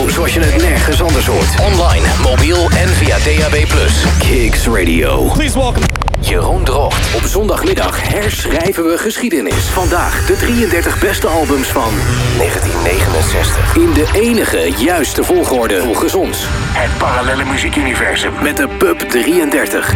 radio zoals je het nergens anders hoort. Online, mobiel en via DAB+. Kicks Radio. Please welcome Jeroen Drocht. Op zondagmiddag herschrijven we geschiedenis. Vandaag de 33 beste albums van 1969. In de enige juiste volgorde volgens ons. Het parallele muziekuniversum met de Pub 33.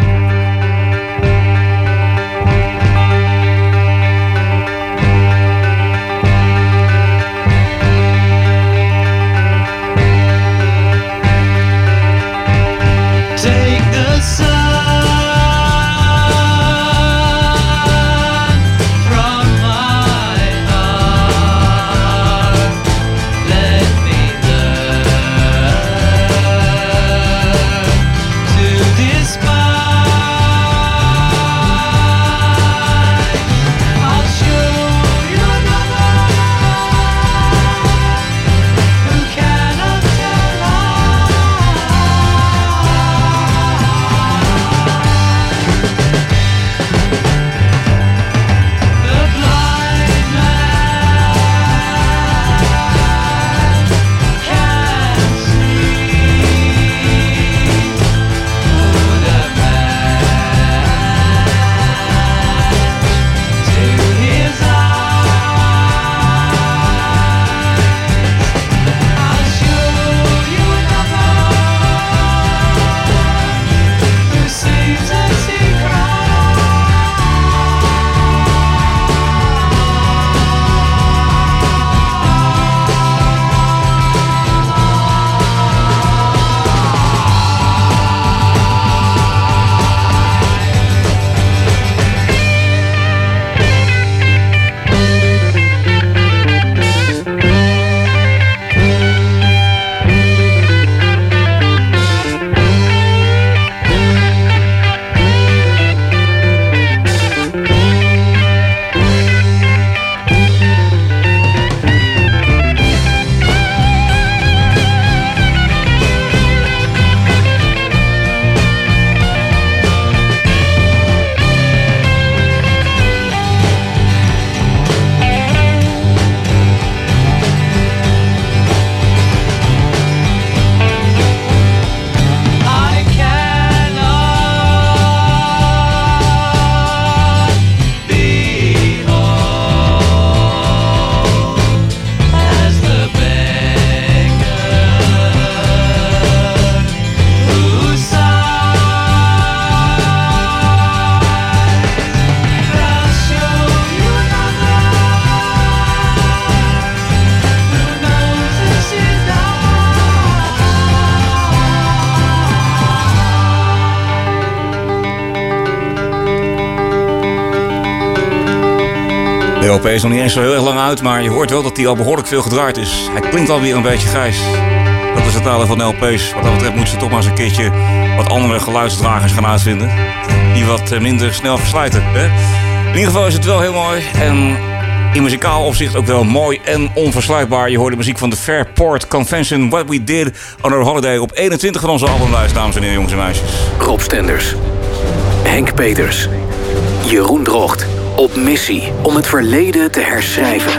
De LP is nog niet eens zo heel erg lang uit, maar je hoort wel dat hij al behoorlijk veel gedraaid is. Hij klinkt alweer een beetje grijs. Dat is het nadeel van de LP's. Wat dat betreft moeten ze toch maar eens een keertje wat andere geluidsdragers gaan uitvinden. Die wat minder snel verslijten. Hè? In ieder geval is het wel heel mooi en in muzikaal opzicht ook wel mooi en onversluitbaar. Je hoort de muziek van de Fairport Convention, What We Did on Our Holiday, op 21 van onze albumlijst, dames en heren, jongens en meisjes. Rob Stenders, Henk Peters, Jeroen Drocht. Op missie om het verleden te herschrijven.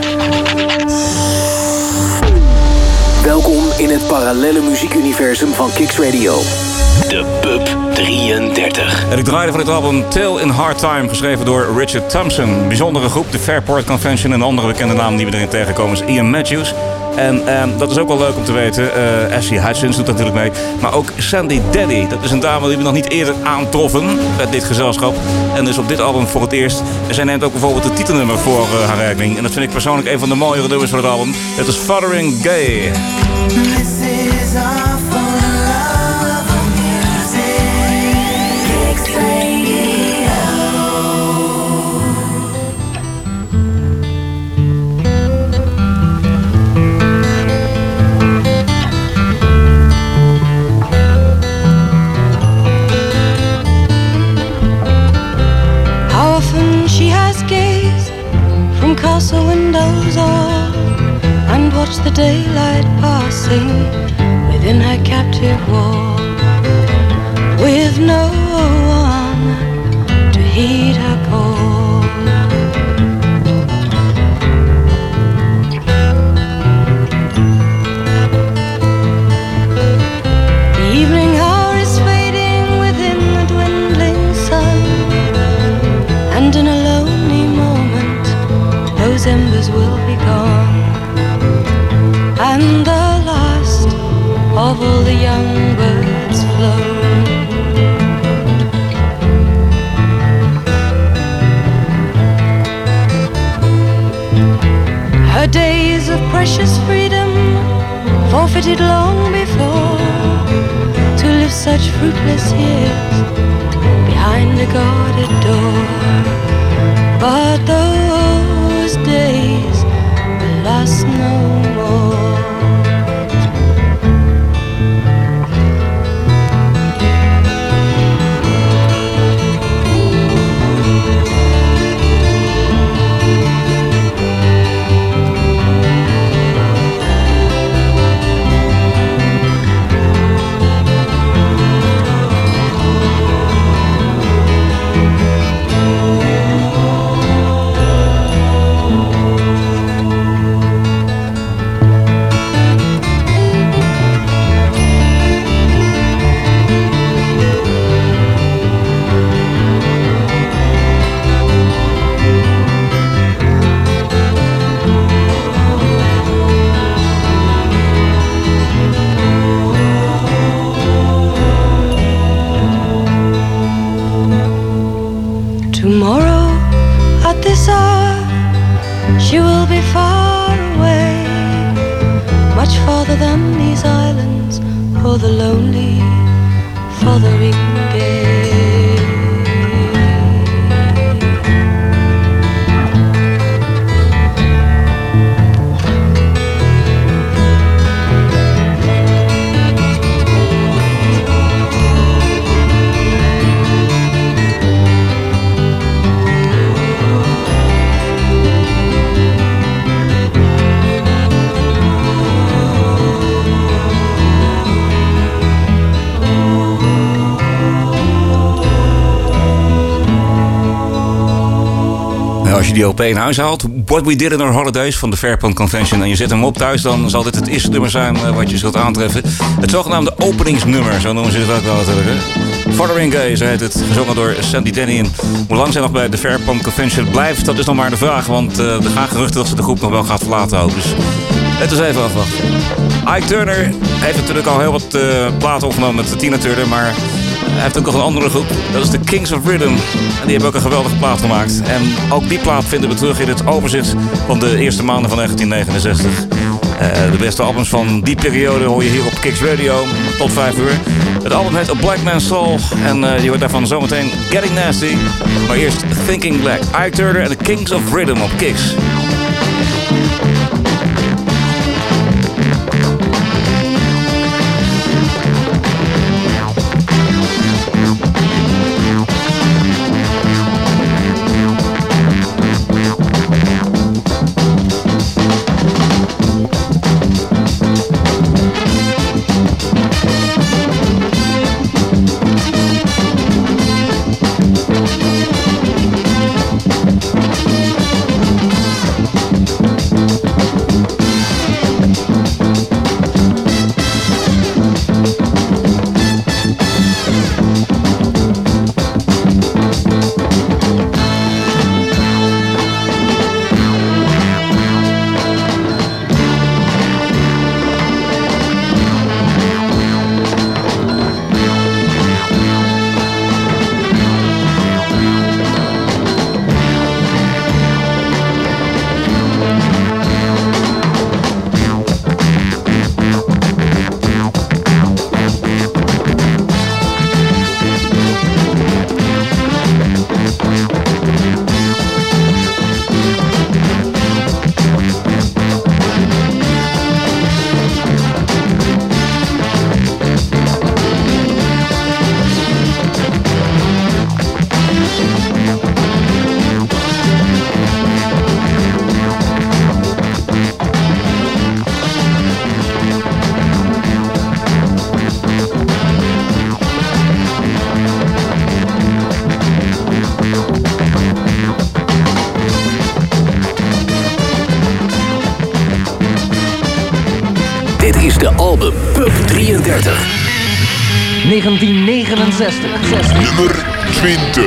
Welkom in het parallele muziekuniversum van Kicks Radio. De Pub 33. En ik draaide van dit album Tale in Hard Time, geschreven door Richard Thompson. Bijzondere groep, de Fairport Convention. En een andere bekende naam die we erin tegenkomen is Ian Matthews. En dat is ook wel leuk om te weten. Ashley Hutchins doet natuurlijk mee. Maar ook Sandy Daddy. Dat is een dame die we nog niet eerder aantroffen met dit gezelschap. En dus op dit album voor het eerst. En zij neemt ook bijvoorbeeld het titelnummer voor haar rekening. En dat vind ik persoonlijk een van de mooiere nummers van het album. Het is Fathering Gay. This is our castle windows all and watch the daylight passing within her captive wall, with no one to heed her call. and the last of all the young birds flown. Her days of precious freedom forfeited long before, to live such fruitless years behind a guarded door. But those days will last no more. Tomorrow at this hour she will be far away, much farther than these islands or the lonely Fotheringay. Als je die LP in huis haalt, What We Did in Our Holidays van de Fairpont Convention, en je zet hem op thuis, dan zal dit het eerste nummer zijn wat je zult aantreffen. Het zogenaamde openingsnummer, zo noemen ze het ook wel natuurlijk. Fotheringay, zo heet het, gezongen door Sandy Denny. En hoe lang zij nog bij de Fairpont Convention blijft, dat is nog maar de vraag, want er gaan geruchten dat ze de groep nog wel gaat verlaten ook. Dus het is even afwachten. Ike Turner heeft natuurlijk al heel wat platen opgenomen met Tina Turner, maar hij heeft ook nog een andere groep. Dat is de Kings of Rhythm. En die hebben ook een geweldige plaat gemaakt. En ook die plaat vinden we terug in het overzicht van de eerste maanden van 1969. De beste albums van die periode hoor je hier op Kicks Radio tot 5 uur. Het album heet A Black Man's Soul. En je hoort daarvan zometeen Getting Nasty. Maar eerst Thinking Black. Ike Turner en de Kings of Rhythm op Kicks. Dit is de album Pub 33. 1969. Nummer 20.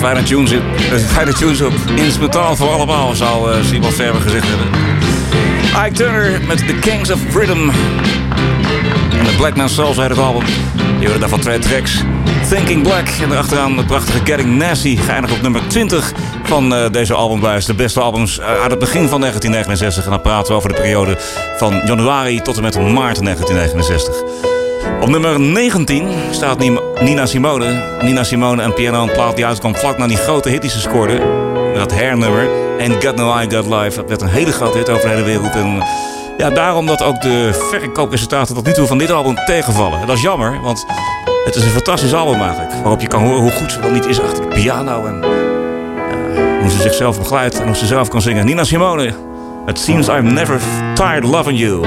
fijne tunes op. Instrumentaal voor allemaal, zou Simon Ferber gezegd hebben. Ike Turner met The Kings of Rhythm. En de Black Man Soul uit het album. Je hoorde daarvan 2 tracks. Thinking Black en daarachteraan de prachtige Getting Nasty. Geëindigd op nummer 20 van deze albumbuis. De beste albums uit het begin van 1969. En dan praten we over de periode van januari tot en met maart 1969. Op nummer 19 staat Nina Simone. Nina Simone en Piano, een plaat die uitkwam vlak na die grote hit die ze scoorde. Dat hairnummer. Ain't Got No I Got Life. Dat werd een hele grote hit over de hele wereld. En ja, daarom dat ook de verkoopresultaten tot nu toe van dit album tegenvallen. En dat is jammer, want het is een fantastisch album eigenlijk. Waarop je kan horen hoe goed ze wel niet is achter de piano. En hoe ze zichzelf begeleidt en hoe ze zelf kan zingen. Nina Simone. It seems I'm never tired loving you.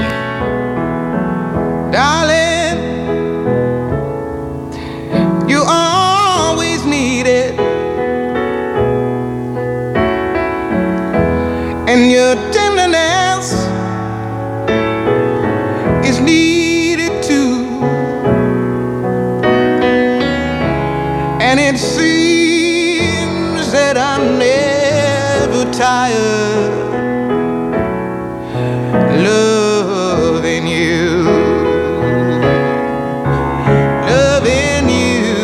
Darling, you always need it. And your tenderness is needed too. And it seems that I'm never tired loving you. Loving you.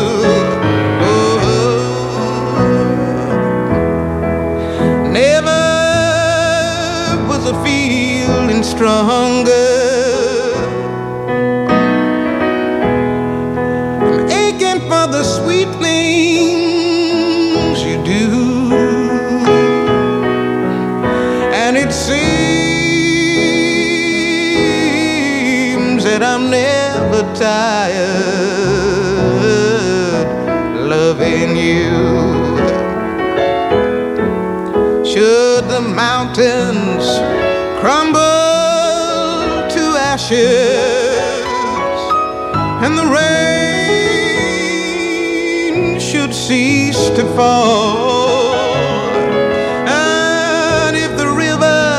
Oh. Never was a feeling stronger. I'm aching for the sweet things you do. And it seems that I'm never tired loving you. Should the mountains crumble to ashes and the rain should cease to fall, and if the river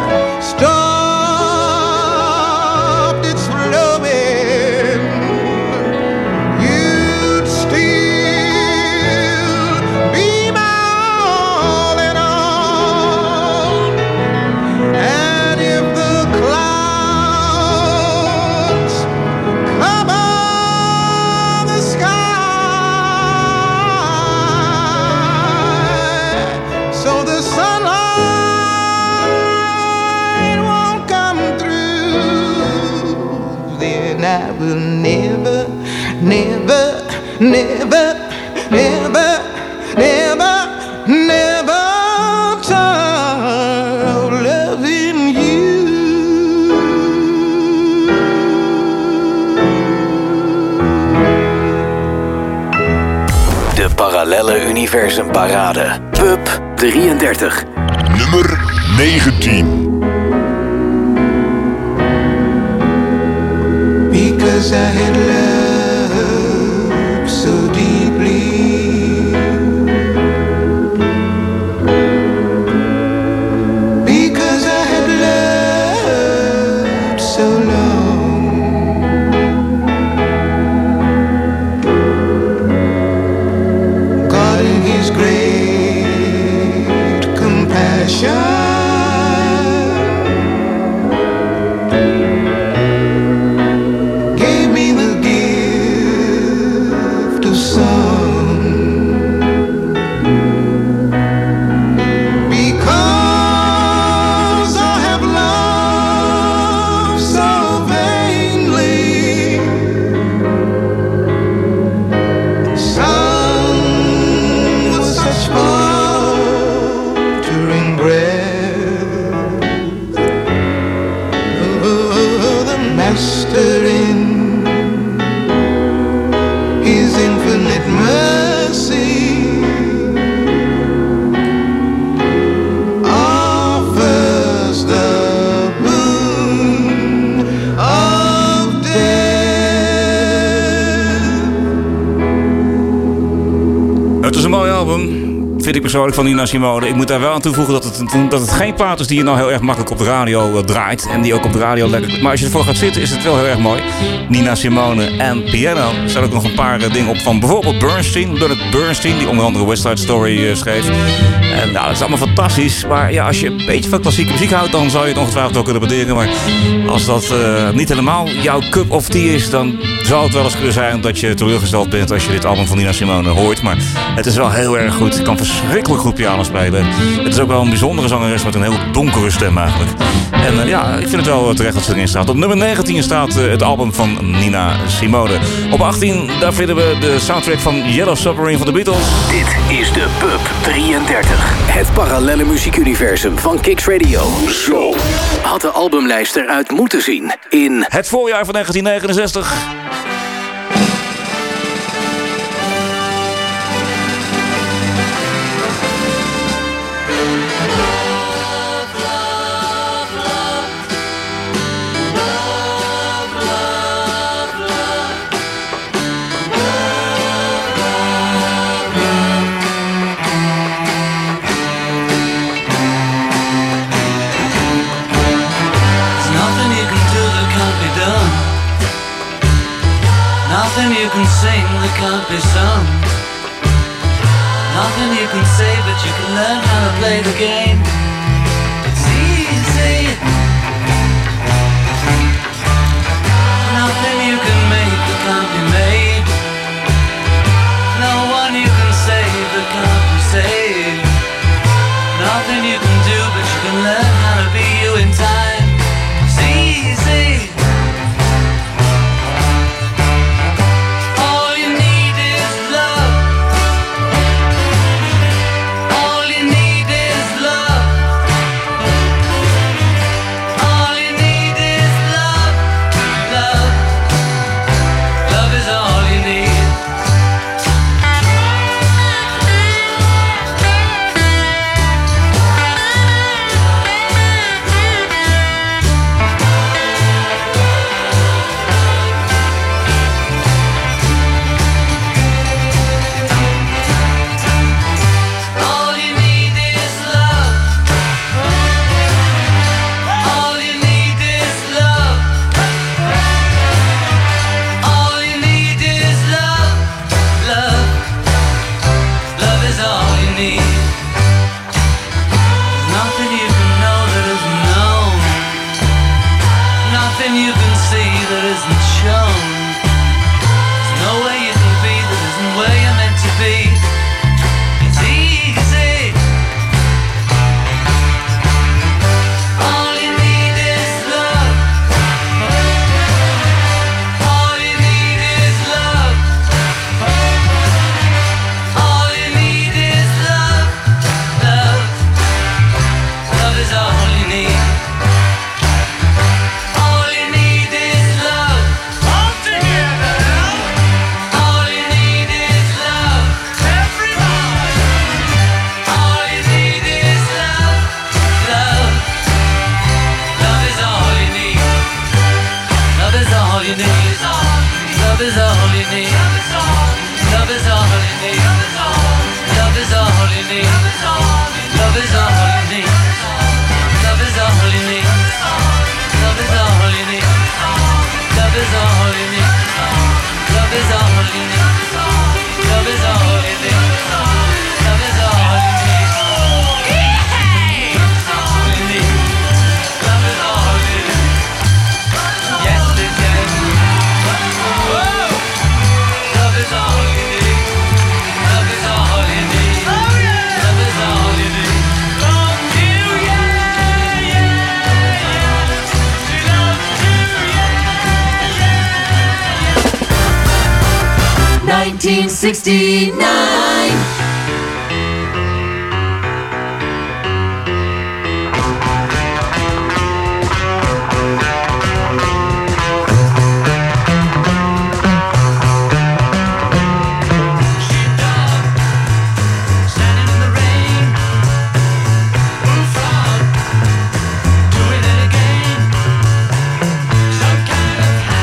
stopped its flowing, you'd still be my all in all. And if the clouds cover the sky so the sunlight won't come through, then I will never, never, never, never, never, never tire of loving you. De Parallelle Universum Parade. Pub 33. Nummer 19. Because I had loved so deeply, because I had loved so long, God in His great compassion gave me the gift of song. Because I have loved so vainly, sung with such faltering breath, oh, the Master in His infinite mercy offers the boon of death. Het is een mooi album. vind ik persoonlijk, van Nina Simone. Ik moet daar wel aan toevoegen dat het geen plaat is die je nou heel erg makkelijk op de radio draait. En die ook op de radio lekker... Maar als je ervoor gaat zitten, is het wel heel erg mooi. Nina Simone en piano. Er staan ook nog een paar dingen op van bijvoorbeeld Leonard Bernstein, die onder andere West Side Story schreef. En nou, dat is allemaal fantastisch. Maar ja, als je een beetje van klassieke muziek houdt, dan zou je het ongetwijfeld ook kunnen waarderen. Maar als dat niet helemaal jouw cup of tea is, dan zou het wel eens kunnen zijn dat je teleurgesteld bent als je dit album van Nina Simone hoort. Maar het is wel heel erg goed. Het kan verschrikkelijk goed piano spelen. Het is ook wel een bijzondere zangeres met een heel donkere stem eigenlijk. En ja, ik vind het wel terecht dat ze erin staat. Op nummer 19 staat het album van Nina Simone. Op 18, daar vinden we de soundtrack van Yellow Submarine van de Beatles. Dit is de Pub 33. Het parallelle muziekuniversum van Kicks Radio. Zo had de albumlijst eruit moeten zien in het voorjaar van 1969. Nothing you can sing that can't be sung. Nothing you can say, but you can learn how to play the game. It's easy. Nothing you can make that can't be made. No one you can save that can't be saved. Nothing you can do, but you can learn how to be you in time. It's easy.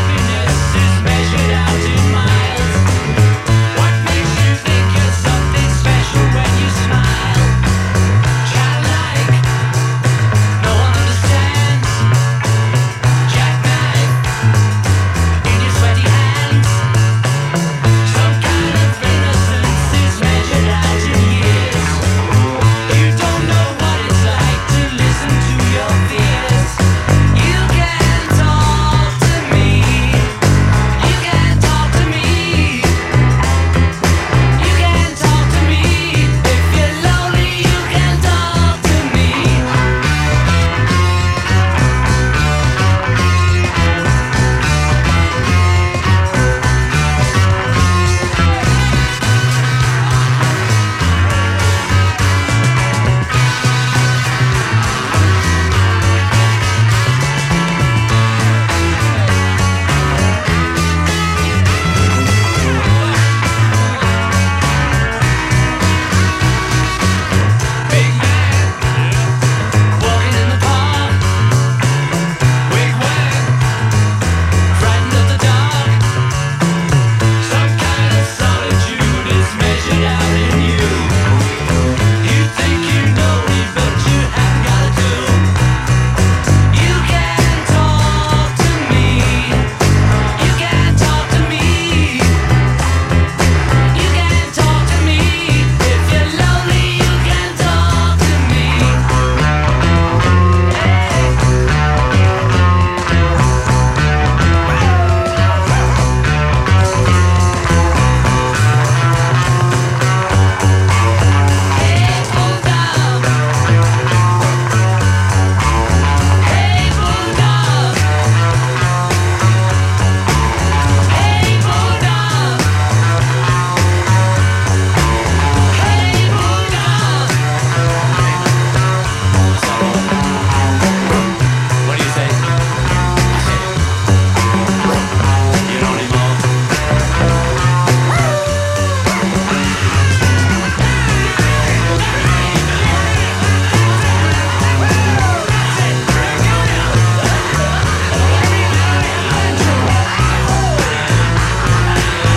What makes you think you're something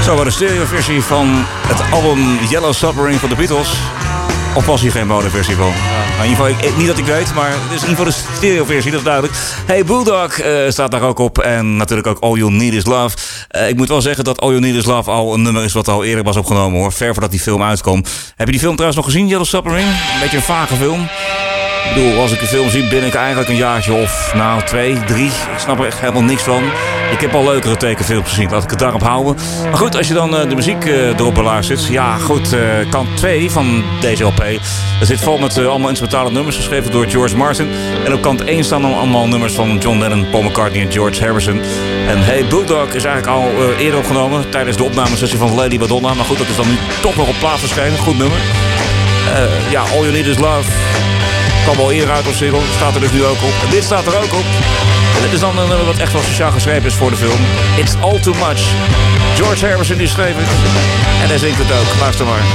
Zo, de stereoversie van het album Yellow Submarine van de Beatles. Of was hier geen monoversie van? Nou, in ieder geval, niet dat ik weet, maar het is in ieder geval de stereoversie, dat is duidelijk. Hey, Bulldog staat daar ook op. En natuurlijk ook All You Need Is Love. Ik moet wel zeggen dat All You Need Is Love al een nummer is wat al eerder was opgenomen, hoor. Ver voordat die film uitkwam. Heb je die film trouwens nog gezien, Yellow Submarine? Een beetje een vage film. Ik bedoel, als ik de film zie, ben ik eigenlijk een jaartje of 2, 3. Ik snap er echt helemaal niks van. Ik heb al leukere tekenfilms gezien, laat ik het daarop houden. Maar goed, als je dan de muziek erop beluistert. Ja, goed, kant 2 van deze LP. Er zit vol met allemaal instrumentale nummers, geschreven door George Martin. En op kant 1 staan dan allemaal nummers van John Lennon, Paul McCartney en George Harrison. En Hey Bulldog is eigenlijk al eerder opgenomen tijdens de opnamesessie van Lady Madonna. Maar goed, dat is dan nu toch nog op plaats verschenen. Goed nummer. Ja, All You Need Is Love. Kwam al eerder uit op single, staat er dus nu ook op. En dit staat er ook op. En dit is dan een nummer wat echt wel speciaal geschreven is voor de film. It's All Too Much. George Harrison die schreef het. En hij zingt het ook. Luister maar.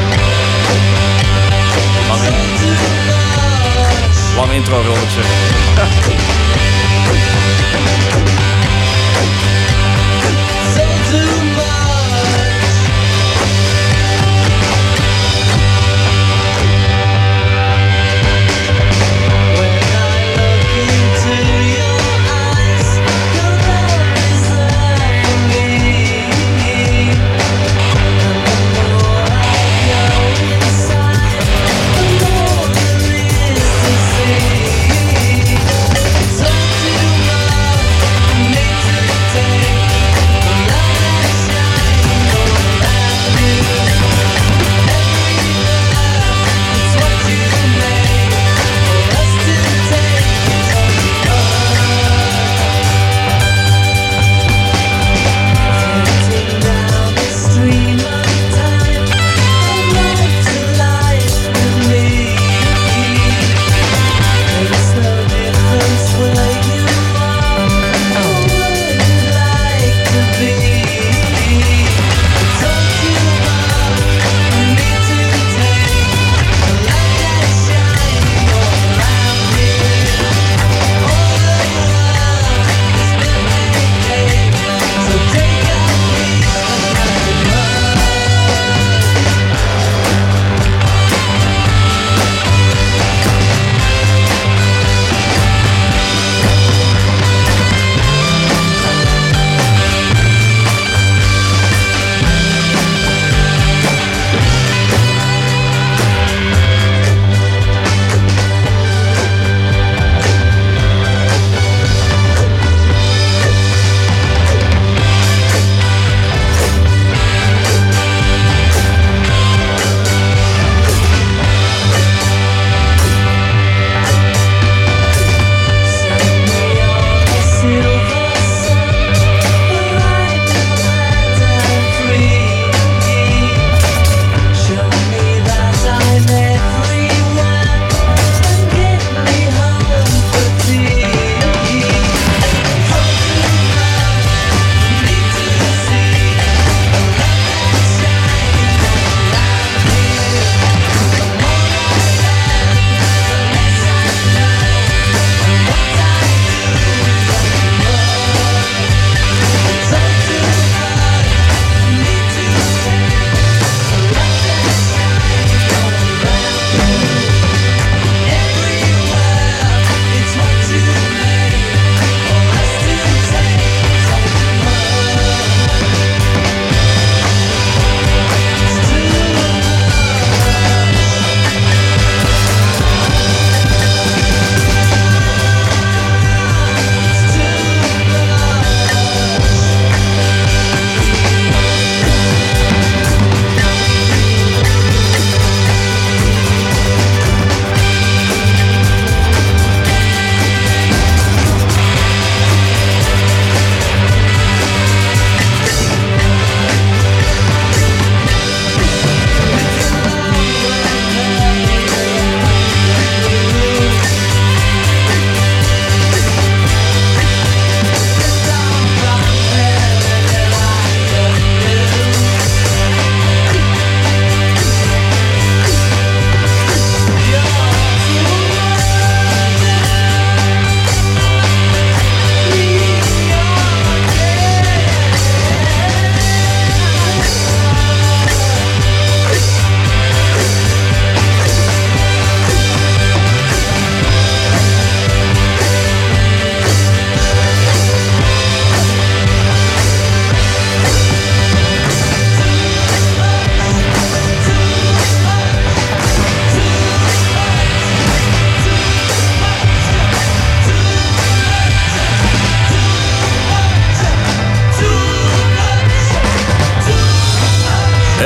Lang intro wil ik zeggen.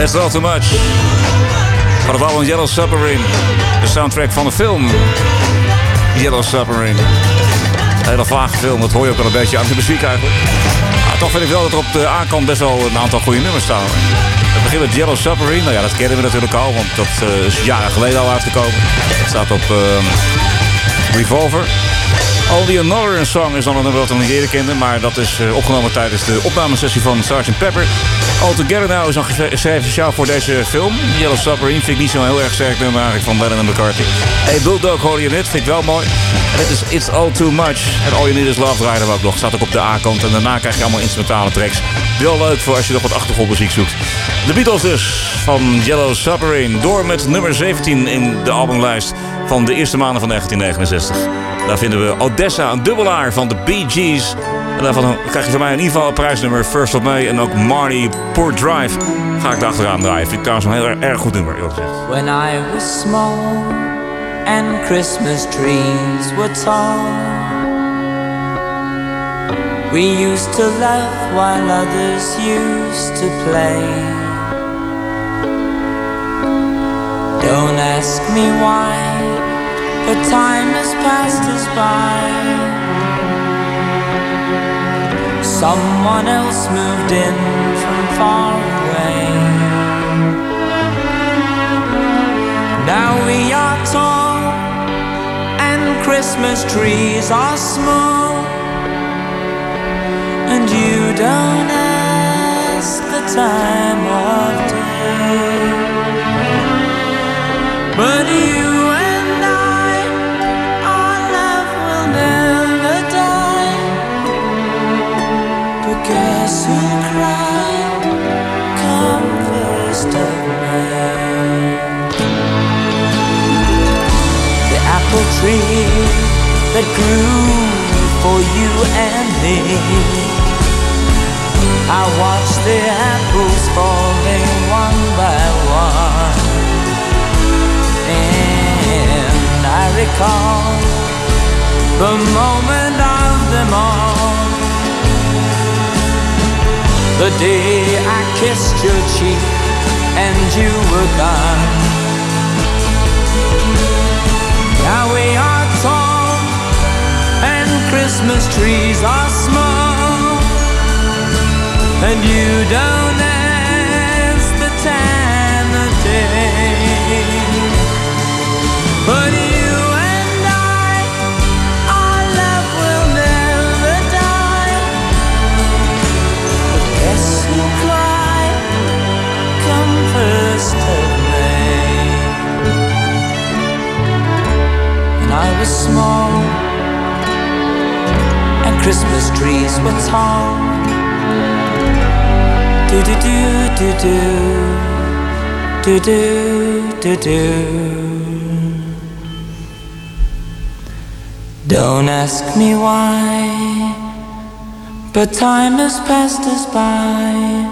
That's All Too Much. Van het album Yellow Submarine. De soundtrack van de film Yellow Submarine. Een hele vage film, dat hoor je ook wel een beetje aan de muziek eigenlijk. Maar toch vind ik wel dat er op de A-kant best wel een aantal goede nummers staan. Het begint met Yellow Submarine. Nou ja, dat kennen we natuurlijk al, want dat is jaren geleden al uitgekomen. Het staat op Revolver. Only Another Song is dan een nummer dat we nog niet eerder kenden, maar dat is opgenomen tijdens de opnamesessie van Sgt. Pepper. All Together Now is dan geschreven speciaal voor deze film. Yellow Submarine vind ik niet zo'n heel erg sterk nummer eigenlijk van Lennon en McCartney. Hey, Bulldog hoorde je net, vind ik wel mooi. En dit is It's All Too Much. En All You Need Is Love draaien we ook nog. Staat ook op de A-kant. En daarna krijg je allemaal instrumentale tracks. Wel leuk voor als je nog wat achtergrondmuziek zoekt. De Beatles dus, van Yellow Submarine. Door met nummer 17 in de albumlijst van de eerste maanden van 1969. Daar vinden we Odessa, een dubbelaar van de Bee Gees. En daarvan krijg je van mij in ieder geval een prijsnummer, First of May. En ook Marty Port Drive ga ik erachteraan draaien. Vind ik trouwens een heel erg goed nummer, eerlijk gezegd. When I was small and Christmas trees were tall, we used to laugh while others used to play. Don't ask me why, but time has passed us by. Someone else moved in from far away. Now we are tall and Christmas trees are small, and you don't ask the time of day, but you and I, our love will never die. But guess who'll cry come first of May? The apple tree that grew for you and me, I watched the apples falling one by one, and I recall the moment of them all, the day I kissed your cheek and you were gone. Now we are tall and Christmas trees are small, and you don't ask the time of day, but you and I, our love will never die. But guess who'll cry come first of May? When I was small and Christmas trees were tall, do do do do do do do do. Don't ask me why, but time has passed us by.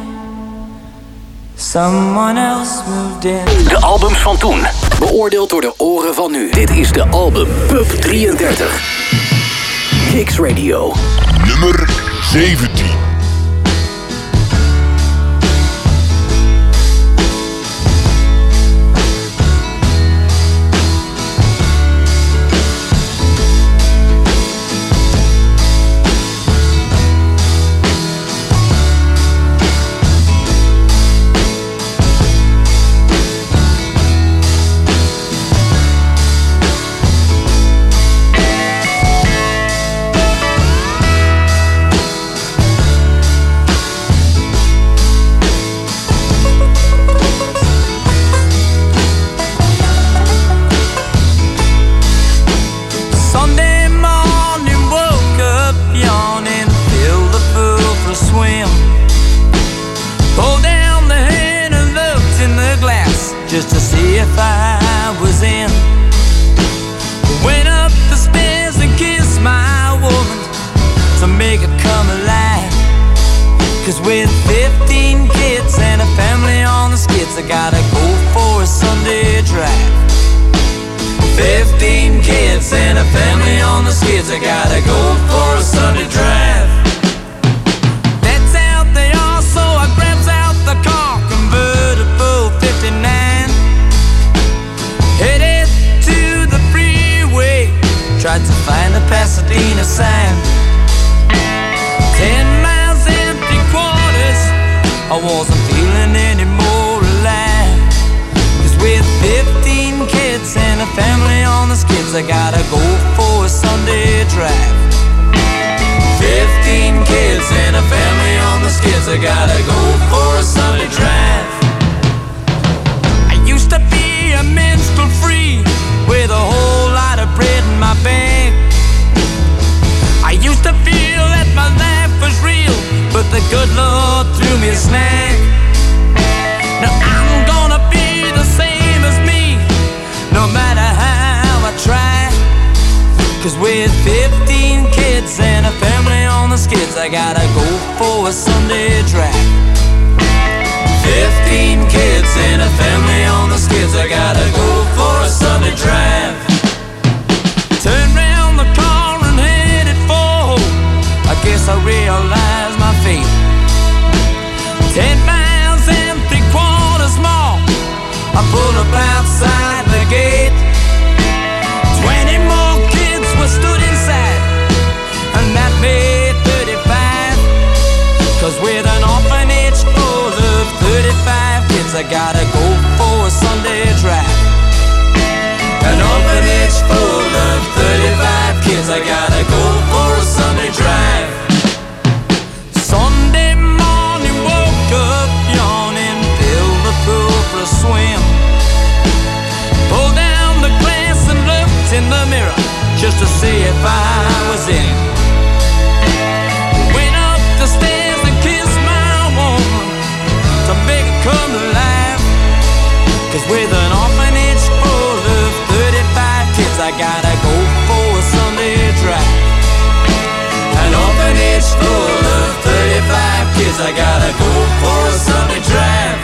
Someone else moved in. De albums van toen, beoordeeld door de oren van nu. Dit is de album Pub 33. Kicks Radio. Nummer 17. Just to see if I was in. Went up the stairs and kissed my woman to make her come alive. 'Cause with 15 kids and a family on the skids, I gotta go for a Sunday drive. 15 kids and a family on the skids, I gotta go for a Sunday drive. That's out they are, so I grabs out the car convertible. I wasn't feeling any more alive. 'Cause with 15 kids and a family on the skids, I gotta go for a Sunday drive. 15 kids and a family on the skids, I gotta go for a Sunday drive. I used to be a minstrel free with a whole lot of bread in my bag. I used to feel that my life was real, but the good Lord threw me a snag. Now I'm gonna be the same as me, no matter how I try. 'Cause with 15 kids and a family on the skids, I gotta go for a Sunday drive. 15 kids and a family on the skids, I gotta go for a Sunday drive. Turn round the car and headed for home. I guess I realized my fate. 10 miles and 3/4 more. I pulled up outside the gate. 20 more kids were stood inside, and that made 35. 'Cause with an orphanage full of 35 kids, I gotta go for a Sunday drive. An orphanage full of 35 kids, I gotta go for a Sunday drive. Sunday morning, woke up yawning, filled the pool for a swim. Pulled down the glass and looked in the mirror just to see if I was in. Went up the stairs and kissed my woman to make it come to life. 'Cause with an orphanage full of 35 kids, I gotta go for a Sunday drive. An orphanage full of 35 kids, I gotta go for a Sunday drive.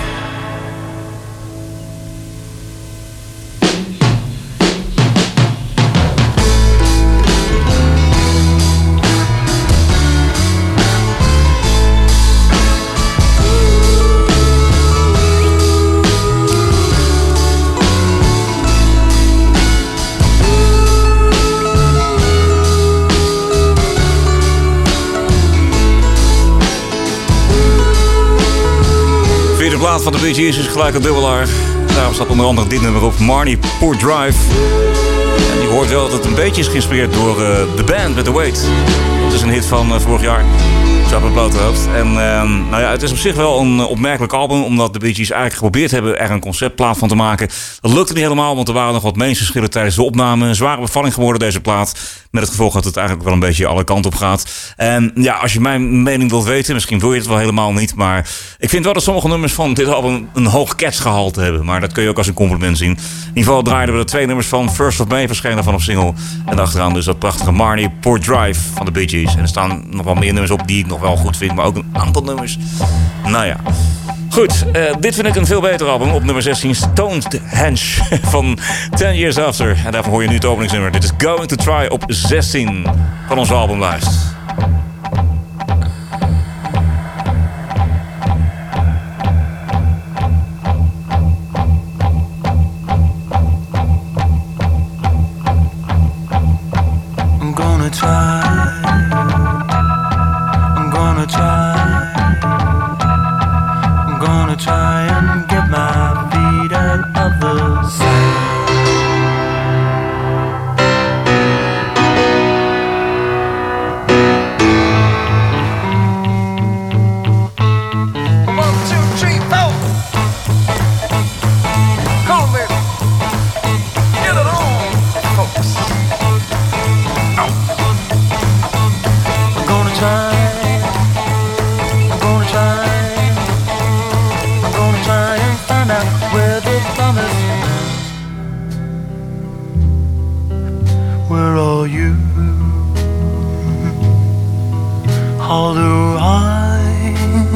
De plaat van de Bee Gees is gelijk een dubbelaar. Daarom staat onder andere dit nummer op, Marnie Poor Drive. En je hoort wel dat het een beetje is geïnspireerd door The Band met The Weight. Dat is een hit van vorig jaar. Zo op het blote hoofd. En nou ja, het is op zich wel een opmerkelijk album, omdat de Bee Gees eigenlijk geprobeerd hebben er een conceptplaat van te maken. Dat lukte niet helemaal, want er waren nog wat meningsverschillen tijdens de opname. Een zware bevalling geworden deze plaat. Met het gevolg dat het eigenlijk wel een beetje alle kanten op gaat. En ja, als je mijn mening wilt weten, misschien wil je het wel helemaal niet, maar ik vind wel dat sommige nummers van dit album een hoog catchgehalte hebben. Maar dat kun je ook als een compliment zien. In ieder geval draaiden we de 2 nummers van First of May, verschenen van op single. En achteraan dus dat prachtige Marnie Poor Drive van de Bee Gees. En er staan nog wel meer nummers op die ik nog wel goed vind, maar ook een aantal nummers. Nou ja. Goed, dit vind ik een veel beter album. Op nummer 16, Stonehenge van 10 Years After. En daarvoor hoor je nu het openingsnummer. Dit is Going to Try op 16 van onze albumlijst. I'm gonna try. I'm gonna try. I'm gonna try and get my feet out of the sand. Although I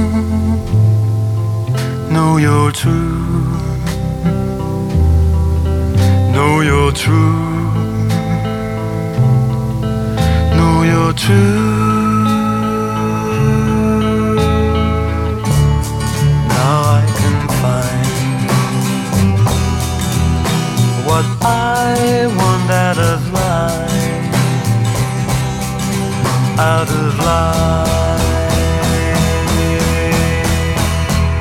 know you're true, know you're true, know you're true. Now I can find what I want out of life, out of life.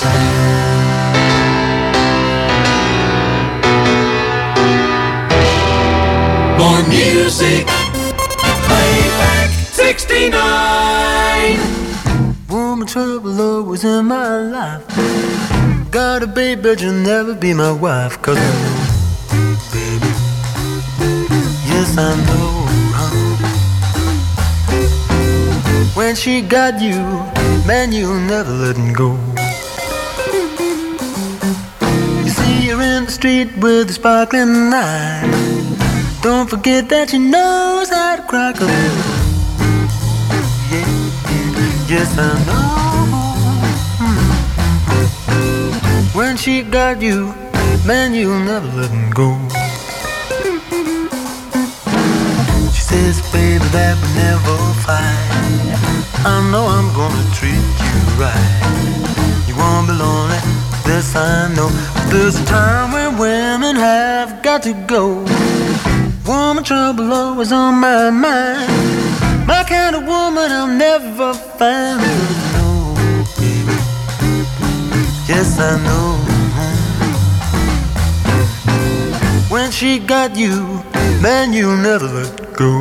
More music, playback 69. Woman trouble always in my life. Got a baby, but you'll never be my wife. 'Cause I know, baby, yes I know, when she got you, man, you'll never let him go. You see her in the street with a sparkling eye. Don't forget that she knows how to cry. 'Cause yeah, yes I know. When she got you, man, you'll never let him go. She says, baby, that we never fight. I know I'm gonna treat you right. You won't be lonely, this I know. There's a time when women have got to go. Woman trouble always on my mind. My kind of woman I'll never find. No, baby, yes I know. When she got you, man, you'll never let go.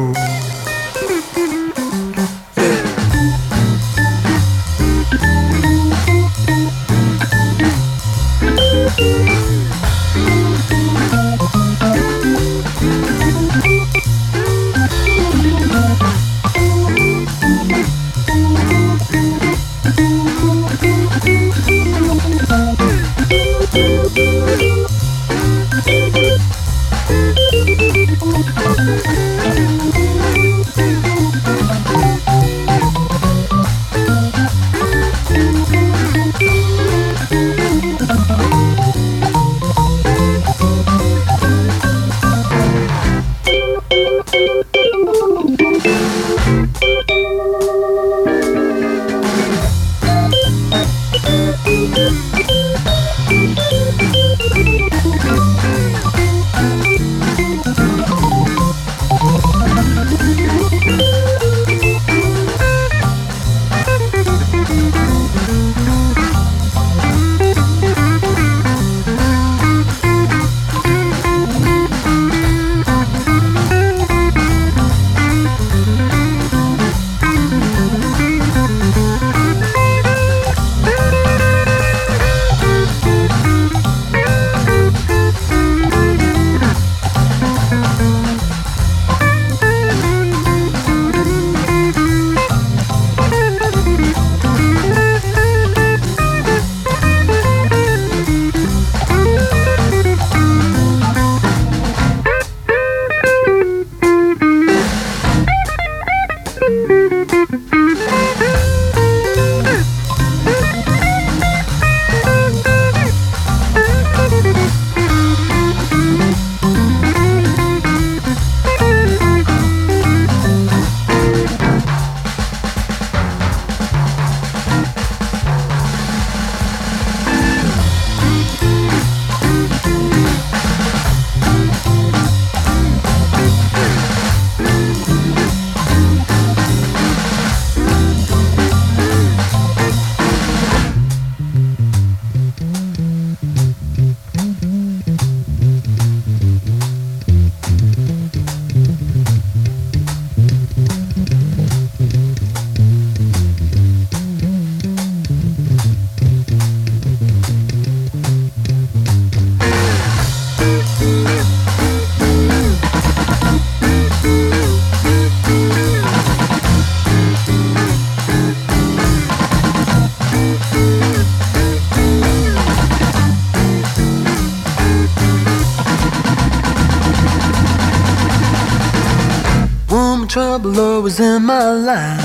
Trouble always in my life.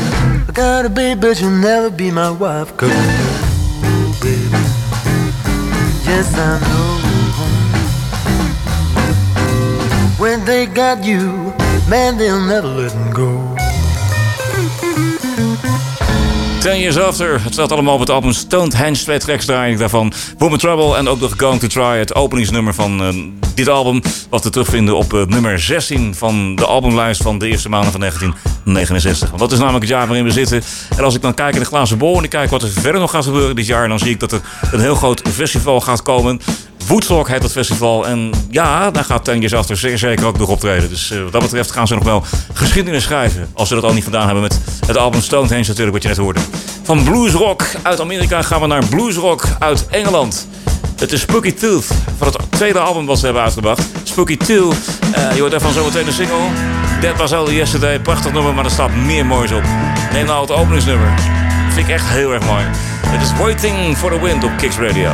I got a baby, but you'll never be my wife. 'Cause I know, baby, yes I know. When they got you, man, they'll never let them go. 10 Years After. Het staat allemaal op het album Stonehenge. 2 tracks draai ik daarvan. Woman Trouble en ook nog Going to Try. Het openingsnummer van dit album. Wat we terugvinden op nummer 16 van de albumlijst van de eerste maanden van 1969. Want dat is namelijk het jaar waarin we zitten. En als ik dan kijk in de glazen bol en ik kijk wat er verder nog gaat gebeuren dit jaar, dan zie ik dat er een heel groot festival gaat komen. Woodstock heet dat festival. En ja, daar gaat 10 Years After zeer zeker ook nog optreden. Dus wat dat betreft gaan ze nog wel geschiedenis schrijven. Als ze dat al niet gedaan hebben met het album Stonehenge natuurlijk, wat je net hoorde. Van bluesrock uit Amerika gaan we naar bluesrock uit Engeland. Het is Spooky Tooth van het tweede album wat ze hebben uitgebracht. Spooky Tooth. Je hoort daarvan zometeen de single. That Was All Yesterday. Prachtig nummer, maar er staat meer moois op. Neem nou het openingsnummer. Dat vind ik echt heel erg mooi. Het is Waiting for the Wind op Kicks Radio.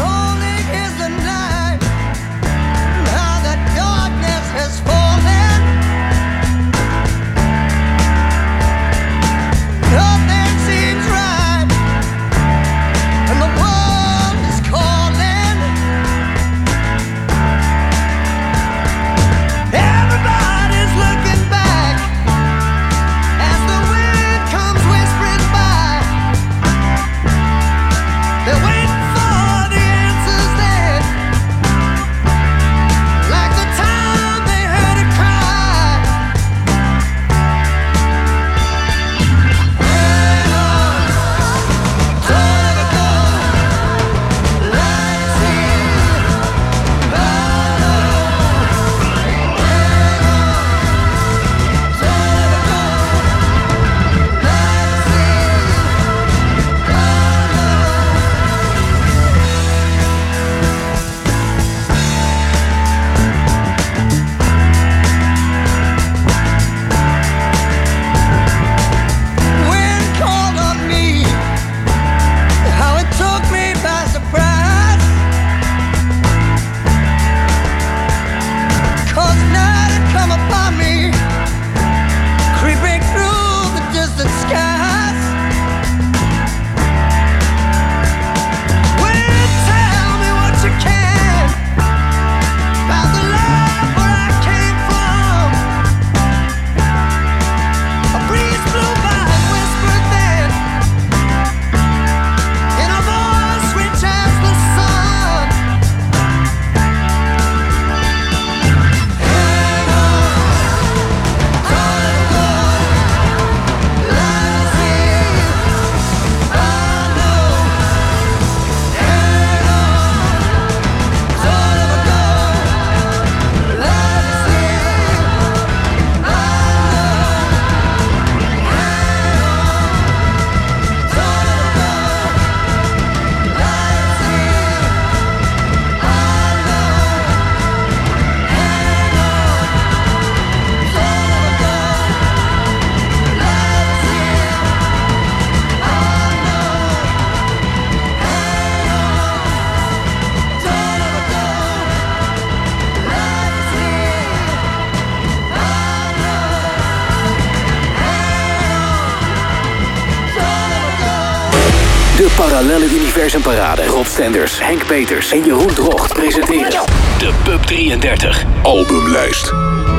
De Parallelle Universum Parade. Rob Stenders, Henk Peters en Jeroen Drocht presenteren de Pub 33 albumlijst.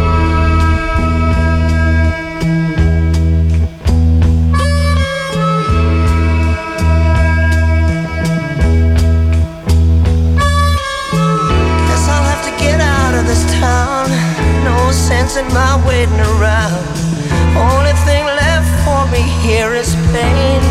In my waiting around, only thing left for me here is pain.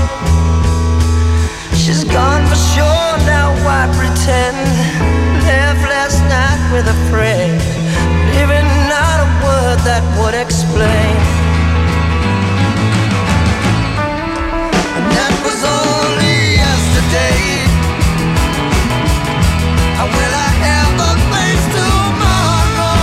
She's gone for sure, now why pretend? Left last night with a friend, leaving not a word that would explain. And that was only yesterday. How will I ever face tomorrow?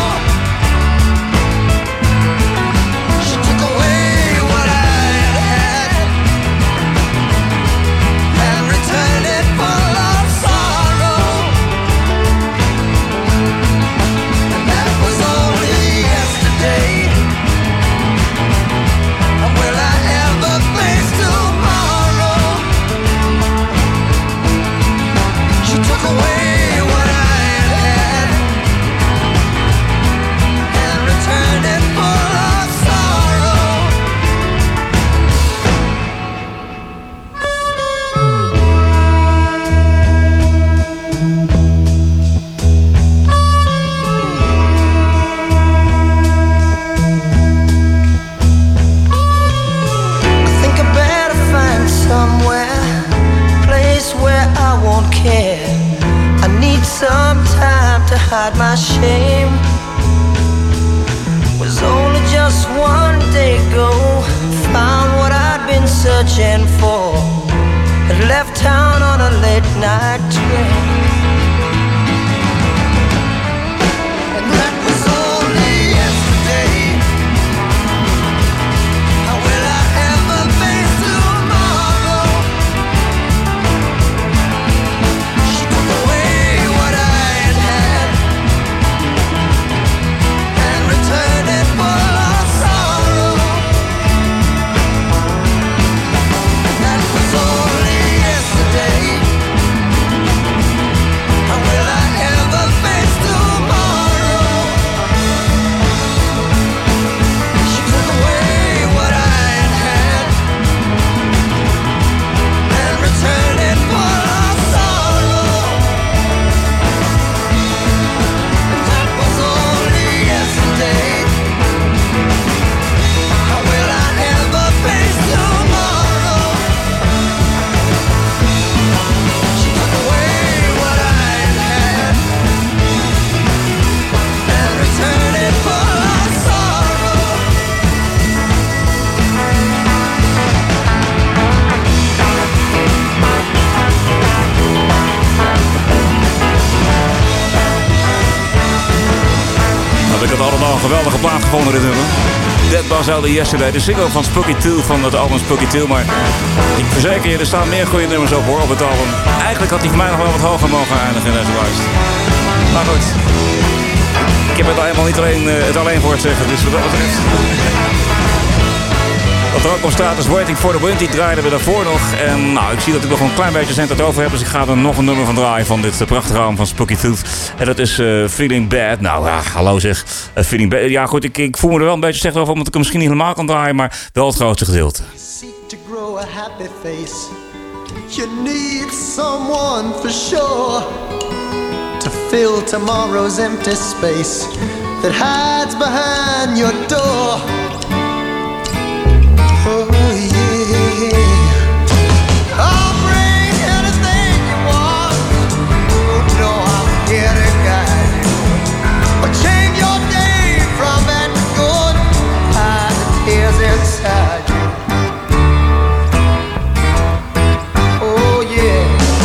care. I need some time to hide my shame. Was only just one day ago, found what I'd been searching for, had left town on a late night train. And that was only yesterday. How will I ever face tomorrow? She took away what I had and returned it full of sorrow. And that was only yesterday. How will I ever face tomorrow? She took away what I had and returned it full of sorrow. And that was only yesterday. How will I ever face tomorrow? She took away what I had and returned it full of sorrow. Nou, ik had allemaal een geweldige plaat gevonden dit nummer. That Was All The Yesterday, de single van Spooky Tooth van het album Spooky Tooth. Maar ik verzeker je, er staan meer goede nummers op hoor, op het album. Eigenlijk had hij voor mij nog wel wat hoger mogen eindigen in deze lijst. Maar goed, ik heb het helemaal niet alleen, het alleen voor het zeggen, dus wat dat betreft. Wat er ook op staat is Waiting for the Wind, die draaiden we daarvoor nog. En nou, ik zie dat ik nog een klein beetje cent over heb, dus ik ga er nog een nummer van draaien van dit prachtige album van Spooky Tooth. En dat is Feeling Bad. Nou ja, hallo zeg, Feeling Bad. Ja goed, ik voel me er wel een beetje slecht over, omdat ik hem misschien niet helemaal kan draaien, maar wel het grootste gedeelte. Seek to grow a happy face. You need someone for sure to fill tomorrow's empty space that hides behind your door. Oh yeah, I'll bring anything you want. Oh no, I'm here to guide you. But change your day from bad to good. Hide the tears inside you. Oh yeah.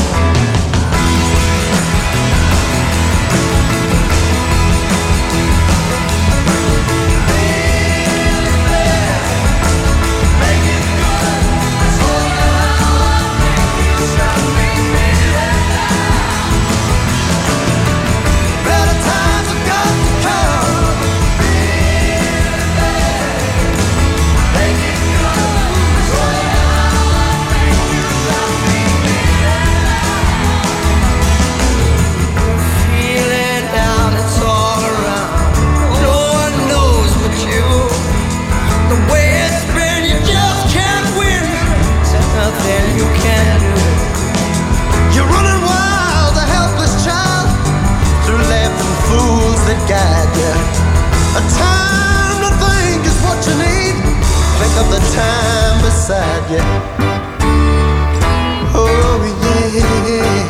Guide you. A time to think is what you need. Think of the time beside you. Oh yeah.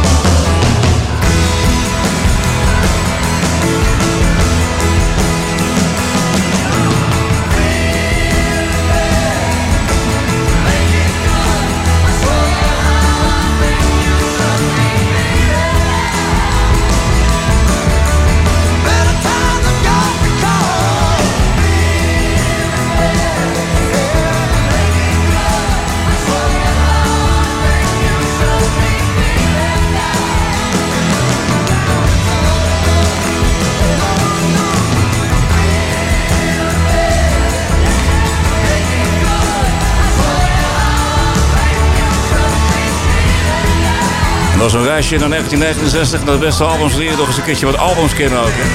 Dat was een reisje naar 1969, naar de beste albums. Leer je nog eens een keertje wat albums kennen ook. Hè?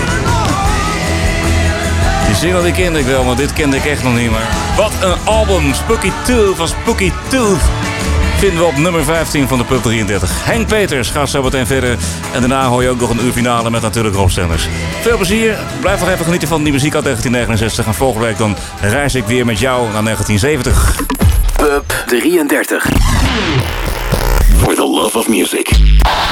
Die single die kende ik wel, maar dit kende ik echt nog niet meer. Wat een album! Spooky Tooth van Spooky Tooth vinden we op nummer 15 van de Pub 33. Henk Peters gaat zo meteen verder. En daarna hoor je ook nog een uur finale met natuurlijk Rob Stenders. Veel plezier. Blijf nog even genieten van die muziek uit 1969. En volgende week dan reis ik weer met jou naar 1970. Pub 33. For the love of music.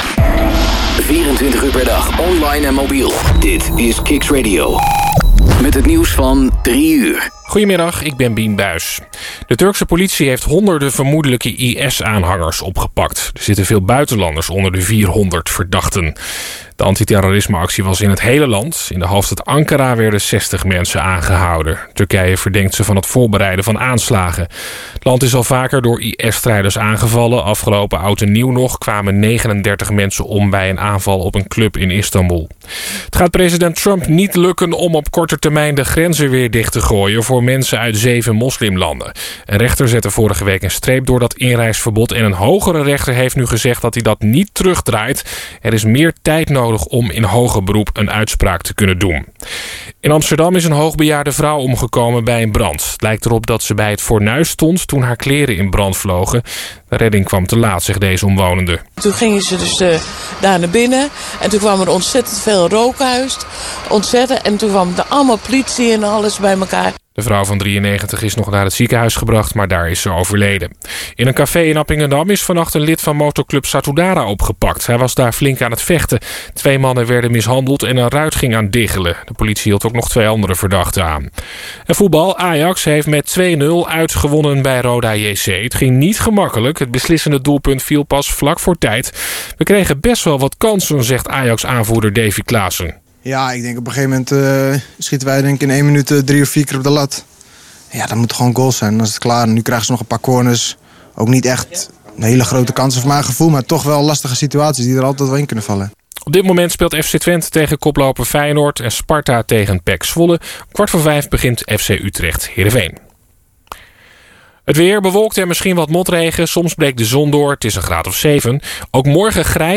online en mobiel. Dit is Kicks Radio. Met het nieuws van 3 uur. Goedemiddag, ik ben Bien Buijs. De Turkse politie heeft honderden vermoedelijke IS-aanhangers opgepakt. Er zitten veel buitenlanders onder de 400 verdachten. De antiterrorismeactie was in het hele land. In de hoofdstad Ankara werden 60 mensen aangehouden. Turkije verdenkt ze van het voorbereiden van aanslagen. Het land is al vaker door IS-strijders aangevallen. Afgelopen oud en nieuw nog kwamen 39 mensen om bij een aanval op een club in Istanbul. Het gaat president Trump niet lukken om op korte termijn de grenzen weer dicht te gooien voor mensen uit 7 moslimlanden. Een rechter zette vorige week een streep door dat inreisverbod en een hogere rechter heeft nu gezegd dat hij dat niet terugdraait. Er is meer tijd nodig om in hoger beroep een uitspraak te kunnen doen. In Amsterdam is een hoogbejaarde vrouw omgekomen bij een brand. Het lijkt erop dat ze bij het fornuis stond toen haar kleren in brand vlogen. De redding kwam te laat, zegt deze omwonende. Toen gingen ze dus daar naar binnen en toen kwam er ontzettend veel rook uit. Ontzettend. En toen kwam er allemaal politie en alles bij elkaar. De vrouw van 93 is nog naar het ziekenhuis gebracht, maar daar is ze overleden. In een café in Appingedam is vannacht een lid van motorclub Satudara opgepakt. Hij was daar flink aan het vechten. 2 mannen werden mishandeld en een ruit ging aan diggelen. De politie hield ook nog 2 andere verdachten aan. En voetbal. Ajax heeft met 2-0 uitgewonnen bij Roda JC. Het ging niet gemakkelijk. Het beslissende doelpunt viel pas vlak voor tijd. We kregen best wel wat kansen, zegt Ajax-aanvoerder Davy Klaassen. Ja, ik denk op een gegeven moment schieten wij denk ik in 1 minuut 3 of 4 keer op de lat. Ja, dat moet gewoon goals zijn, dan is het klaar. En nu krijgen ze nog een paar corners. Ook niet echt een hele grote kansen voor mijn gevoel, maar toch wel lastige situaties die er altijd wel in kunnen vallen. Op dit moment speelt FC Twente tegen koploper Feyenoord en Sparta tegen PEC Zwolle. Om 4:15 begint FC Utrecht Heerenveen. Het weer bewolkt en misschien wat motregen. Soms breekt de zon door. Het is een graad of 7. Ook morgen grijs.